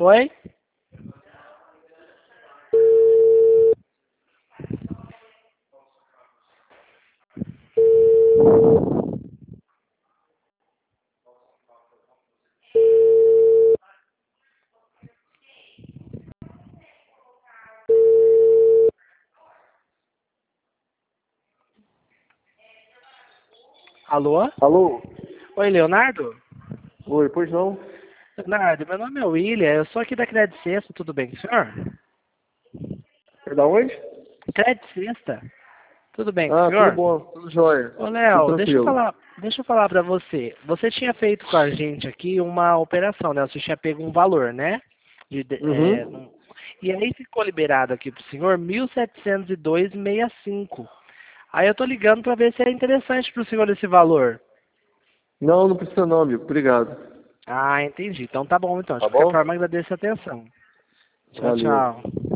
Oi? Alô? Alô? Oi, Leonardo? Oi, pois não? Leonardo, meu nome é William, eu sou aqui da Crédito Sexta, tudo bem com o senhor? É da onde? Crédito Sexta, tudo bem com o Ah, tudo senhor? bom, tudo jóia. Ô, Tudo Léo, tranquilo. deixa eu falar pra você. Você tinha feito com a gente aqui uma operação, né? Você tinha pego um valor, né? Uhum. E aí ficou liberado aqui pro senhor 1.702,65. Aí eu tô ligando pra ver se é interessante pro senhor esse valor. Não, não precisa não, amigo. Obrigado. Ah, entendi. Então tá bom, então. De Tá qualquer bom? forma, agradeço a atenção. Tchau, Valeu. tchau.